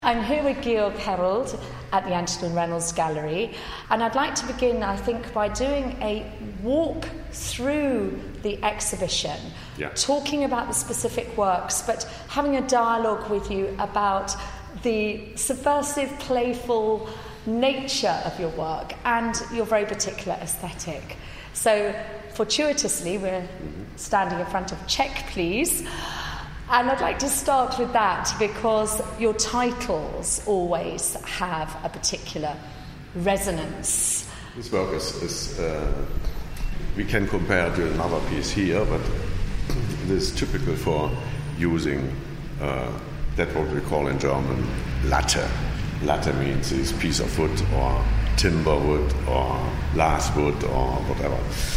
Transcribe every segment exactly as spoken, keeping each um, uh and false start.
I'm here with Georg Herold at the Antonin Reynolds Gallery, and I'd like to begin, I think, by doing a walk through the exhibition, yeah. talking about the specific works, but having a dialogue with you about the subversive, playful nature of your work and your very particular aesthetic. So, fortuitously, we're standing in front of Check, Please. And I'd like to start with that because your titles always have a particular resonance. This work is, is uh, we can compare it to another piece here, but it is typical for using uh, that what we call in German Latte. Latte means this piece of wood or timber wood or glass wood or whatever.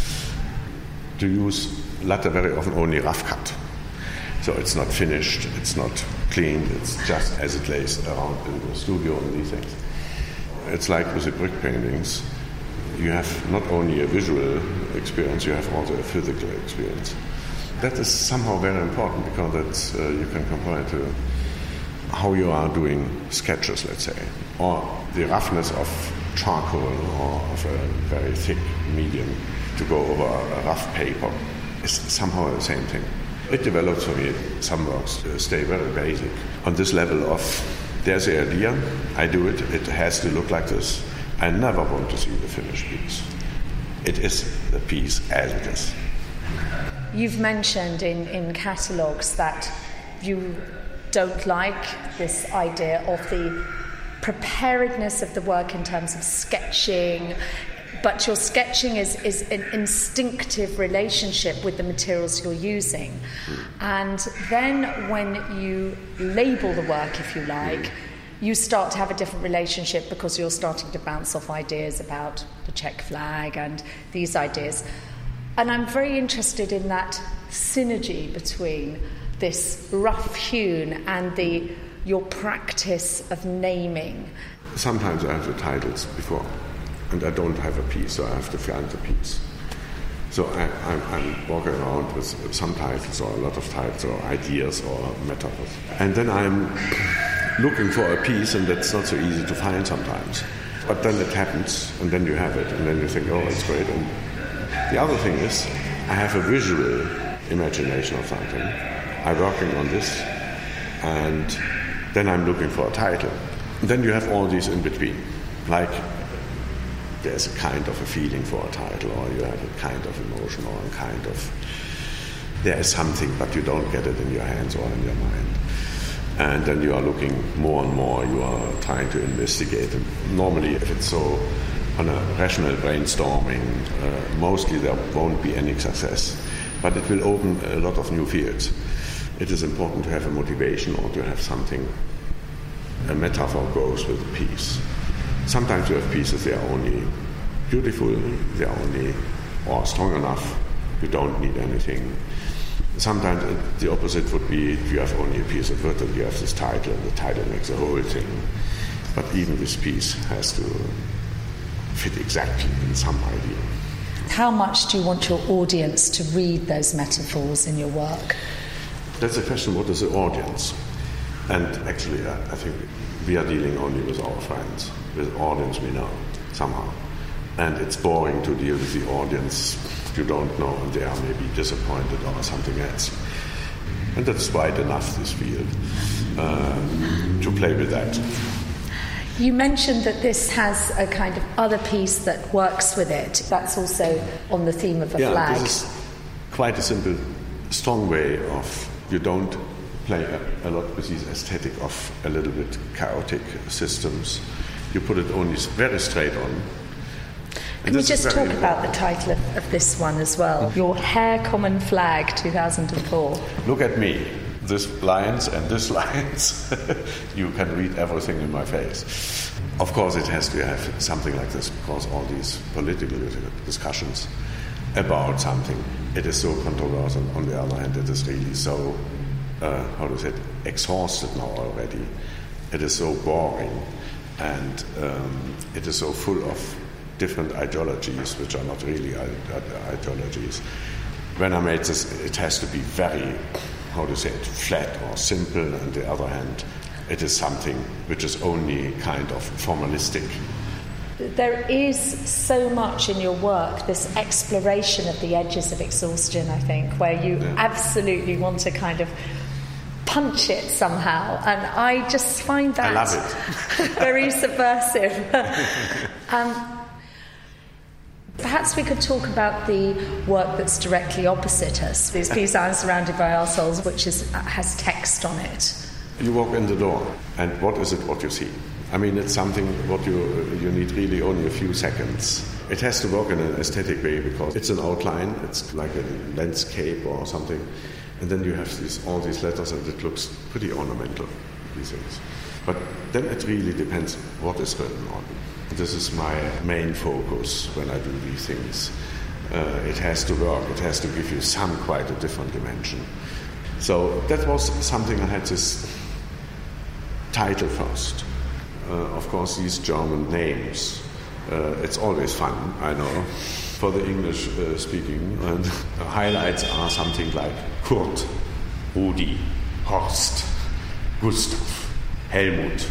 To use Latte very often only rough cut. So it's not finished, it's not cleaned, it's just as it lays around in the studio and these things. It's like with the brick paintings, you have not only a visual experience, you have also a physical experience. That is somehow very important because that's, uh, you can compare it to how you are doing sketches, let's say, or the roughness of charcoal or of a very thick medium to go over a rough paper is somehow the same thing. It develops for me, some works uh, stay very basic. On this level of, there's the idea, I do it, it has to look like this. I never want to see the finished piece. It is the piece as it is. You've mentioned in, in catalogues that you don't like this idea of the preparedness of the work in terms of sketching, but your sketching is, is an instinctive relationship with the materials you're using. And then when you label the work, if you like, you start to have a different relationship because you're starting to bounce off ideas about the Czech flag and these ideas. And I'm very interested in that synergy between this rough-hewn and the your practice of naming. Sometimes I have the titles before. And I don't have a piece, so I have to find the piece. So I, I'm, I'm walking around with some titles or a lot of titles or ideas or metaphors. And then I'm looking for a piece, and that's not so easy to find sometimes. But then it happens, and then you have it, and then you think, oh, it's great. And the other thing is, I have a visual imagination of something. I'm working on this, and then I'm looking for a title. And then you have all these in between, like there's a kind of a feeling for a title, or you have a kind of emotion, or a kind of, there is something, but you don't get it in your hands or in your mind. And then you are looking more and more, you are trying to investigate. And normally, if it's so on a rational brainstorming, uh, mostly there won't be any success. But it will open a lot of new fields. It is important to have a motivation or to have something, a metaphor goes with a piece. Sometimes you have pieces, they are only beautiful, they are only or strong enough, you don't need anything. Sometimes the opposite would be you have only a piece of wood and you have this title, and the title makes the whole thing. But even this piece has to fit exactly in some idea. How much do you want your audience to read those metaphors in your work? That's the question, what is the audience? And actually, I think we are dealing only with our friends, with audience we know, somehow. And it's boring to deal with the audience you don't know, and they are maybe disappointed or something else. And that's quite enough, this field, uh, to play with that. You mentioned that this has a kind of other piece that works with it. That's also on the theme of a yeah, flag. This is quite a simple, strong way of, you don't play a, a lot with this aesthetic of a little bit chaotic systems. You put it only very straight on. And Can we just talk important. about the title of, of this one as well? Your Hair Common Flag, two thousand four. Look at me. This lines and this lines. You can read everything in my face. Of course it has to have something like this, because all these political discussions about something, it is so controversial. On the other hand, it is really so Uh, how to say it, exhausted now already. It is so boring, and um, it is so full of different ideologies, which are not really ideologies. When I made this, it has to be very, how to say it, flat or simple, and on the other hand, it is something which is only kind of formalistic. There is so much in your work, this exploration of the edges of exhaustion, I think, where you yeah. absolutely want to kind of punch it somehow, and I just find that I love it. very subversive. um, Perhaps we could talk about the work that's directly opposite us, this piece I'm Surrounded by Our Souls, which is, has text on it. You walk in the door, and what is it what you see? I mean, it's something what you you need really only a few seconds. It has to work in an aesthetic way because it's an outline, it's like a landscape or something, and then you have these, all these letters, and it looks pretty ornamental, these things. But then it really depends what is written on. This is my main focus when I do these things. Uh, it has to work, it has to give you some quite a different dimension. So that was something I had this title first. Uh, of course, these German names, uh, it's always fun, I know, for the English uh, speaking. And the highlights are something like Kurt, Rudi, Horst, Gustav, Helmut.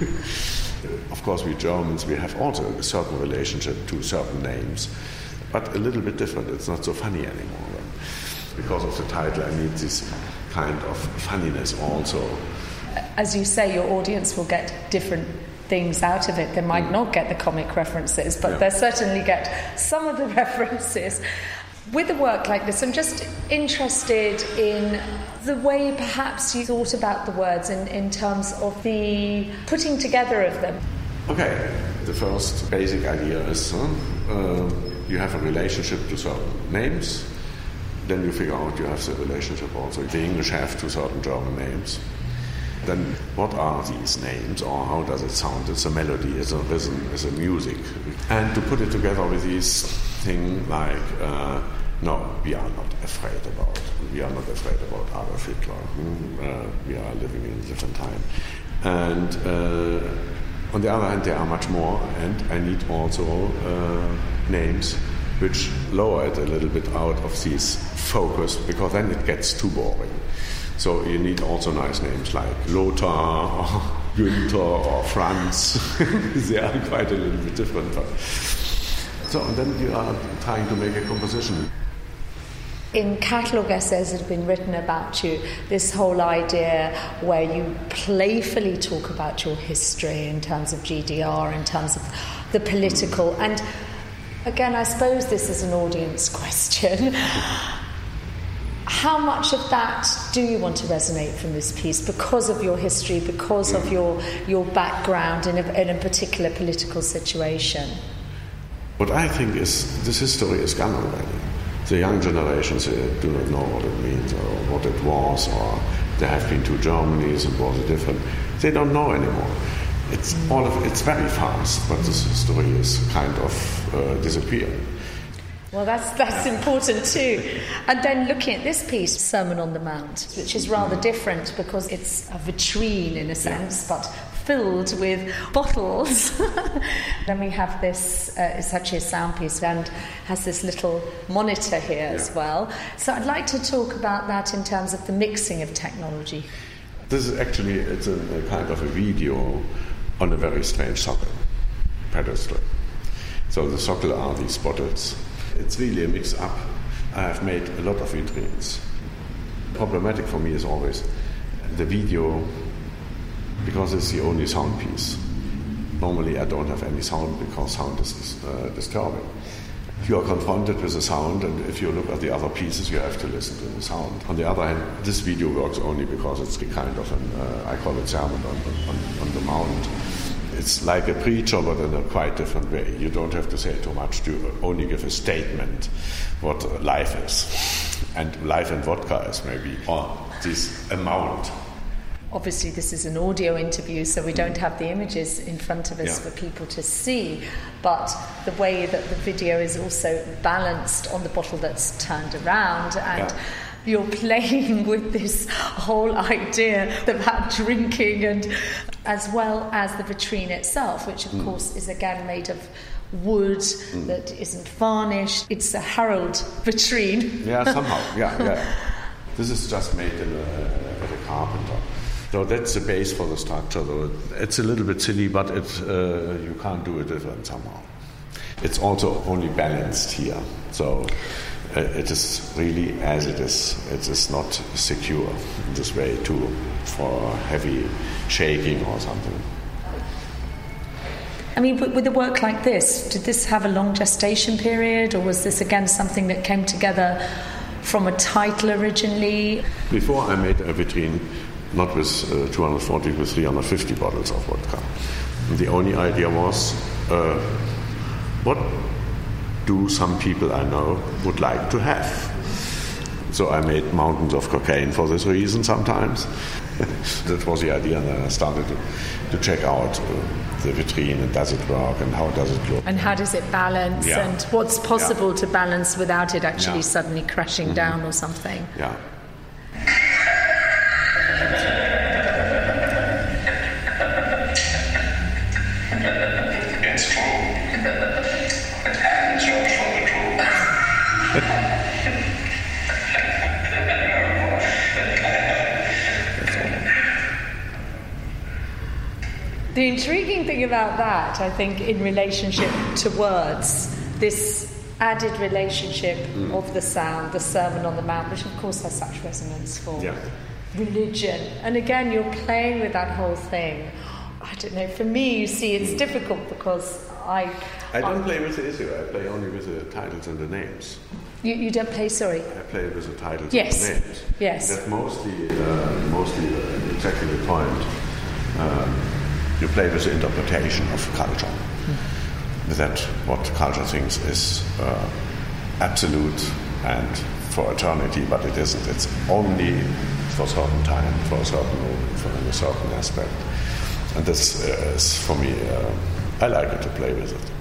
Of course, we Germans, we have also a certain relationship to certain names, but a little bit different. It's not so funny anymore. Because of the title, I need this kind of funniness also. As you say, your audience will get different things out of it. They might mm. not get the comic references, but yeah. they'll certainly get some of the references. With a work like this, I'm just interested in the way perhaps you thought about the words in, in terms of the putting together of them. Okay, the first basic idea is uh, uh, you have a relationship to certain names, then you figure out you have the relationship also. The English have to certain German names. Then what are these names, or how does it sound? It's a melody, it's a rhythm, it's a music. And to put it together with these things like, uh, no, we are not afraid about, we are not afraid about Adolf Hitler. Mm, uh, we are living in a different time. And uh, on the other hand, there are much more, and I need also uh, names which lower it a little bit out of this focus, because then it gets too boring. So you need also nice names like Lothar or Günther or Franz. They are quite a little bit different. But so and then you are trying to make a composition. In catalogue essays that have been written about you, this whole idea where you playfully talk about your history in terms of G D R, in terms of the political, and again, I suppose this is an audience question. How much of that do you want to resonate from this piece because of your history, because of your your background in a, in a particular political situation? What I think is this history is gone already. The young generations uh, do not know what it means or what it was, or there have been two Germanys and was it different. They don't know anymore. It's all of it's very fast, but this history is kind of uh, disappearing. Well, that's that's important too. And then looking at this piece, Sermon on the Mount, which is rather different because it's a vitrine in a sense, yeah. but filled with bottles. Then we have this, uh, it's actually a sound piece and has this little monitor here yeah. as well. So I'd like to talk about that in terms of the mixing of technology. This is actually, it's a, a kind of a video on a very strange socle, pedestal. So the socle are these bottles. It's really a mix-up. I have made a lot of vitrines. Problematic for me is always the video, because it's the only sound piece. Normally I don't have any sound because sound is uh, disturbing. You are confronted with the sound, and if you look at the other pieces, you have to listen to the sound. On the other hand, this video works only because it's kind of an, uh, I call it sermon on, on, on the mount. It's like a preacher, but in a quite different way. You don't have to say too much, to only give a statement what life is. And life and vodka is maybe, or this amount. Obviously, this is an audio interview, so we don't have the images in front of us yeah. for people to see. But the way that the video is also balanced on the bottle that's turned around, and yeah. you're playing with this whole idea about drinking, and as well as the vitrine itself, which of mm. course is again made of wood mm. that isn't varnished. It's a Harold vitrine. Yeah, somehow. Yeah, yeah. This is just made in a, at a carpenter. So that's the base for the structure. Though it's a little bit silly, but it uh, you can't do it different somehow. It's also only balanced here, so uh, it is really as it is. It is not secure in this way too for heavy shaking or something. I mean, with a work like this, did this have a long gestation period, or was this again something that came together from a title originally? Before I made a vitrine, not with uh, two hundred forty, with three hundred fifty bottles of vodka. And the only idea was, uh, what do some people I know would like to have? So I made mountains of cocaine for this reason sometimes. That was the idea, and then I started to, to check out uh, the vitrine, and does it work, and how does it look. And how does it balance, yeah. and what's possible yeah. to balance without it actually yeah. suddenly crashing mm-hmm. down or something. Yeah. It's true. And search for the truth. The intriguing thing about that, I think, in relationship to words, this added relationship mm. of the sound, the Sermon on the Mount, which of course has such resonance for yeah. religion. And again, you're playing with that whole thing. I don't know, for me, you see, it's difficult because I... I don't play with the issue, I play only with the titles and the names. You, you don't play, sorry? I play with the titles yes. and the names. Yes. That's mostly, uh, mostly uh, exactly the point. Um, you play with the interpretation of culture. Mm. That what culture thinks is uh, absolute and for eternity, but it isn't. It's only for a certain time, for a certain moment, for a certain aspect. And this uh, is, for me, uh, I like it to play with it.